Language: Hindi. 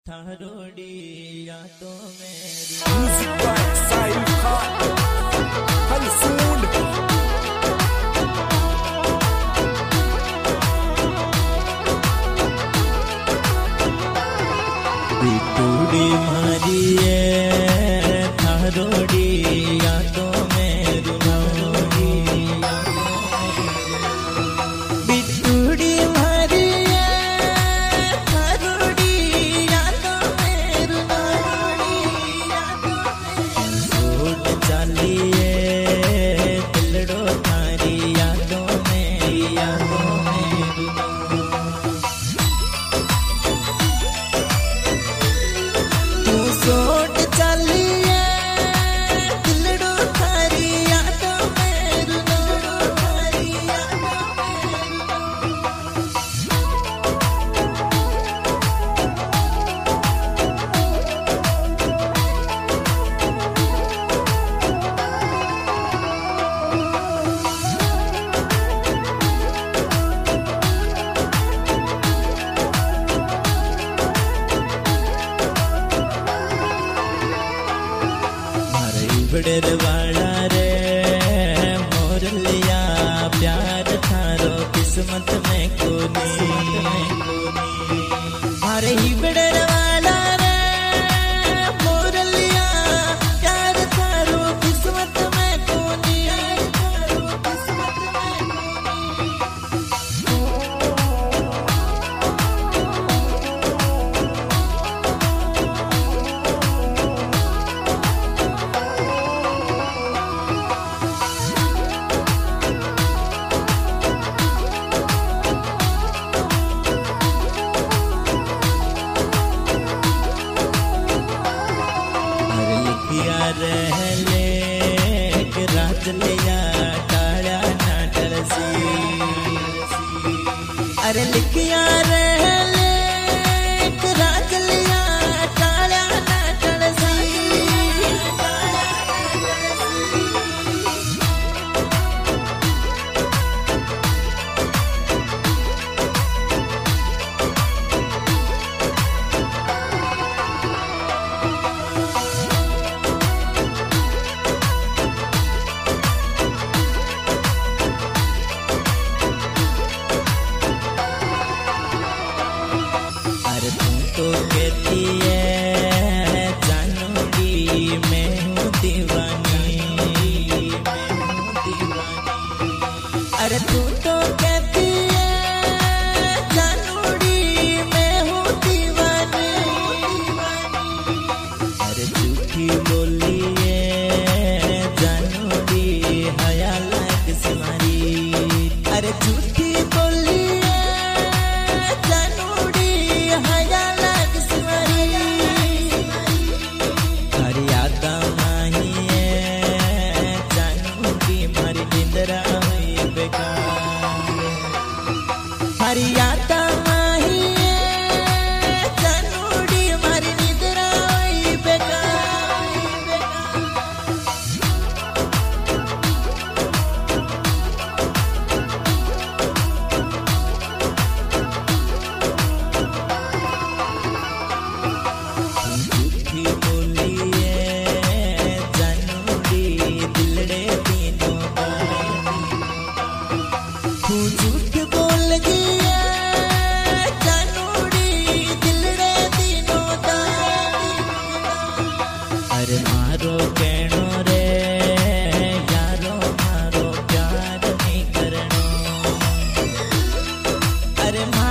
थारोड़ी यादों मेरी Music by Sahil Khan. Very soon. बिटूड़ी मारी थारोड़ी यादों मेरी बिटूड़ी मारी थारोड़ी यादों मेरी सूट चालिए दिलड़ो थारी यादों मेरी तू सोट चालिए दिलड़ो थारी यादों मेरी बड़र वाला रे मोर लिया प्यार थारो किस्मत में कोनी मारे ही बड़र वाला रे मोर लिया प्यार थारो किस्मत में कोनी रहले राज लिया टाड़ा ना टलसी अरे लिखिया रहले राज लिया टाड़ा ना टलसी तो कहती है जानूंगी मैं हूँ दीवानी अरे तू तो कहती है जानूंगी मैं हूँ दीवानी अरे झूठी बोली है जानूंगी हया लाग सिमारी अरे झूठी बोली है जानूंगी हया हरी यादा माही जानूड़ी मारी निद्रा हुई बेकार झूठी बोली है जानूड़ी दिलड़े तीनों तू झूठ बोल गया जानूड़ी दिलड़े तीनों दा अरे मारो कहनो रे यारो मारो प्यार नहीं करनो अरे